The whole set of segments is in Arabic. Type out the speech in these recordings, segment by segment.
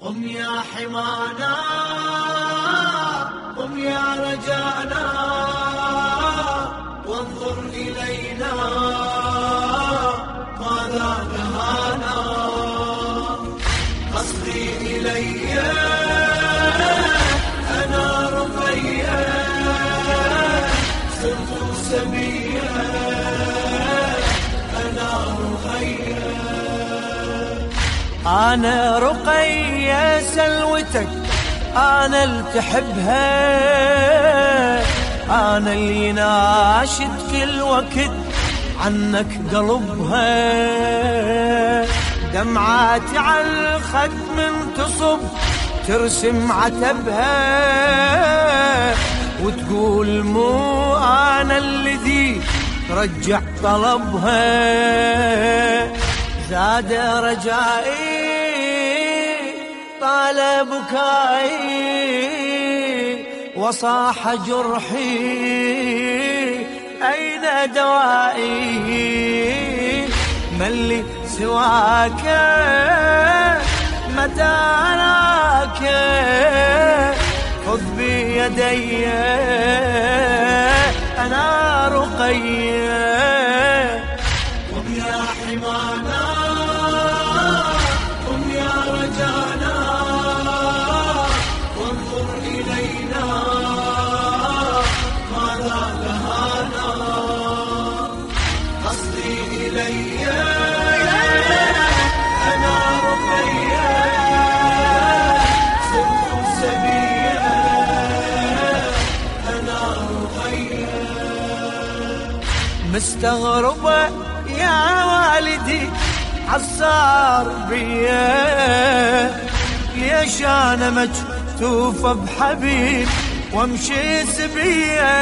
قم يا حمانا، قم يا رجانا، وانظر إلينا ماذا نهانا. قصدي إلي أنا رقيا، صرت سبيا أنا رقيا. أنا رقية سلوتك، أنا اللي تحبها، أنا اللي ناشد كل وقت عنك قلبها. دمعاتي على الخد من تصب ترسم عتبها، وتقول مو أنا الذي رجع طلبها. زاد رجائي طال بكائي، وصاح جرحي أين دوائي. من لي سواك متى أراك، خذ بيدي أنا رقيا. قم يا حمانا، قم يا رجانا، وانظر إلينا ماذا نهانا. قصدي إلي أنا رقيا، صرت سبيا أنا رقيا. مستغربة يا والدي عالصار بيا، ليش أنا مكتوفة بحبيب وامشي سبيا.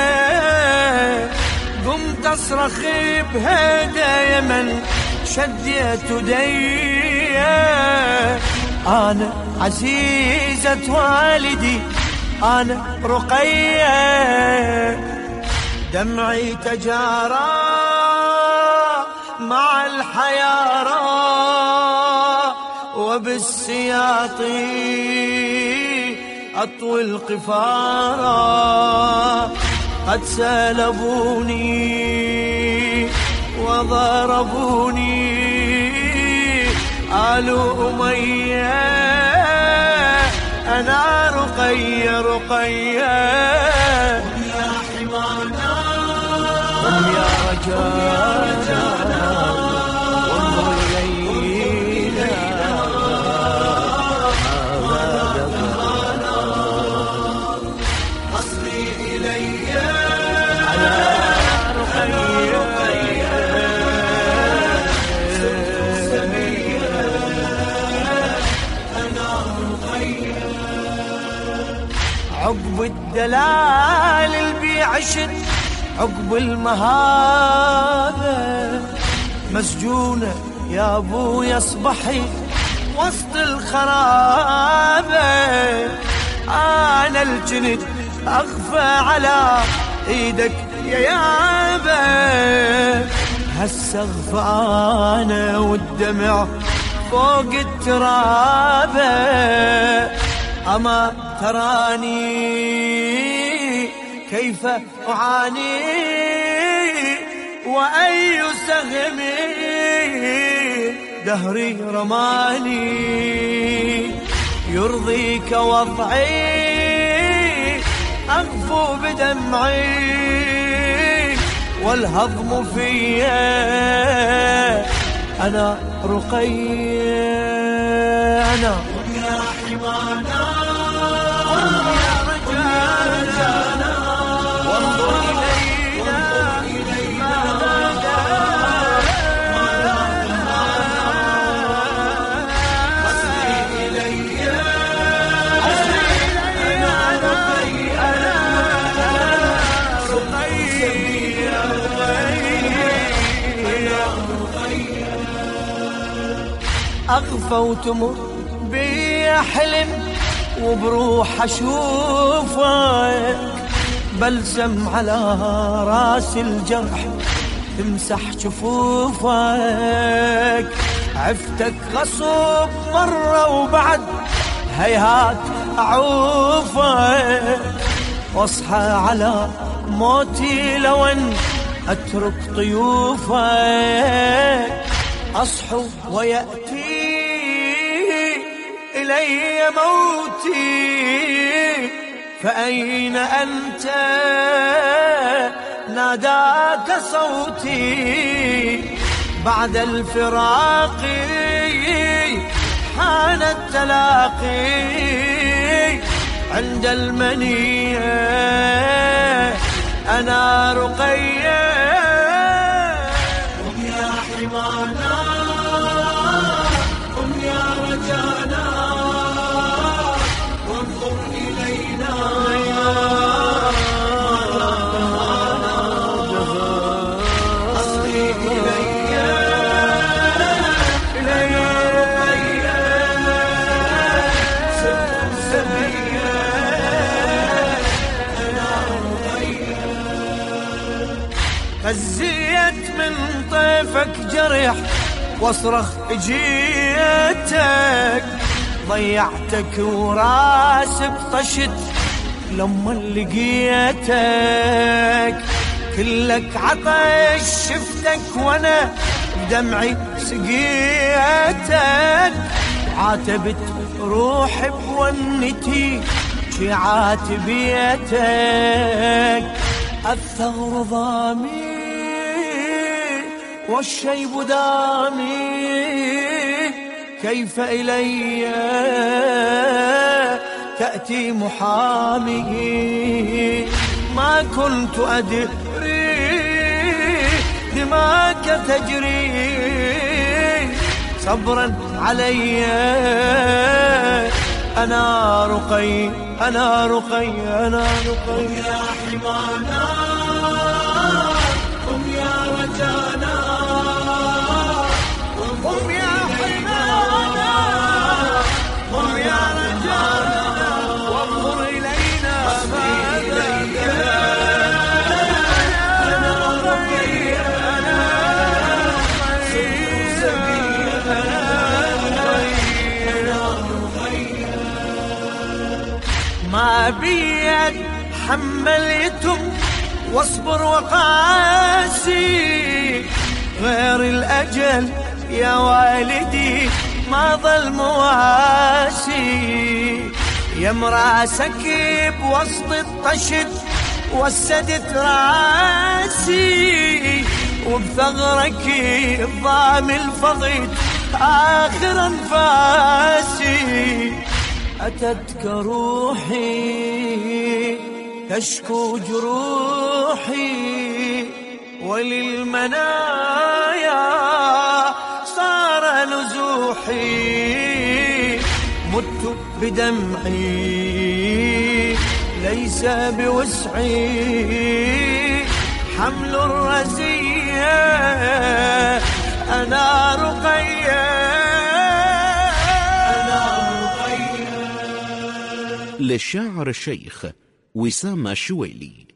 قمت أصرخ بهدى من شديت يدي، أنا عزيزة والدي أنا رقية. دمعي تجارى مع الحيارى، وبالسياط أطوي القفارى. قد سلبوني وضربوني آل أمية، أنا رقية رقية. قم يا حمانا، قم يا رجانا، وانظر إلينا ماذا نهانا. قصدي إلي أنا رقيا، صرت سبيا أنا رقيا. عقب الدلال البي عشت، عقب المهابة مسجونة يا ابويا اصبحي وسط الخرابة. انا الجند اخفى على ايدك يا يابا، هالسغف انا والدمع فوق الترابة. اما تراني كيف أعاني، وأي سهم دهري رماني. يرضيك وضعي أغفو بدمعي، والهضم فيا أنا رقيا. أنا قم يا حمانا، قم يا رجانا، وانظر إلينا ماذا نهانا. قصدي إلي أنا رقيا، صرت سبيا أنا رقيا. أغفى وتمر بي حلم، وبروح أشوفك بلسم على راس الجرح تمسح شفوفك. عفتك غصب مرة وبعد هيهات أعوفك واصحى على موتي لو ان اترك طيوفك. اصحو ويأتي الي موتي فأين أنت ناداك صوتي. بعد الفراق حان التلاقي عند المنية أنا رقية. قم يا حمانا قم يا رجانا وانظر إلينا أصغي إلي رقية سبت سبيا هزيت من طيفك جرح واصرخ اجيتك ضيعتك وراسي بطشت لما لقيتك. كلك عطش شفتك وانا بدمعي سقيتك. عاتبت روحي بونتي شي عاتبيتك. الثغر ضامي والشيب دامي كيف إلي تأتي محامي. ما كنت أدري دماك تجري صبرا علي أنا رقي أنا رقي أنا رقي. يا حمانا قم يا رجانا قم يا حمانا قم يا رجانا وانظر إلينا ماذا أنا رقي أنا ما بيد حملتم واصبر وقاسي غير الأجل يا والدي ما ظل مواسي. يا مراسك بوسط الطشت وسدت راسي وبثغرك الضامل فضيت آخر أنفاسي. أتتك روحي تشكو جروحي وللمنايا صار نزوحي. مت بدمعي ليس بوسعي حمل الرزية أنا رقية. للشاعر الشيخ وسام الشويلي.